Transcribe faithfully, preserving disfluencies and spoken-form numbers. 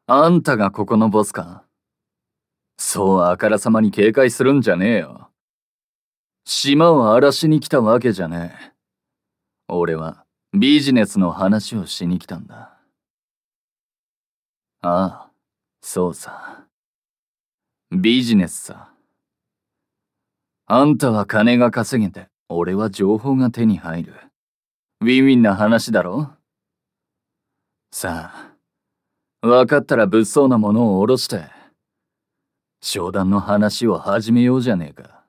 あんたがここのボスか？そうあからさまに警戒するんじゃねえよ。島を荒らしに来たわけじゃねえ。俺はビジネスの話をしに来たんだ。ああ、そうさ。ビジネスさ。あんたは金が稼げて、俺は情報が手に入る。ウィンウィンな話だろ？さあ、分かったら物騒なものを下ろして、商談の話を始めようじゃねえか。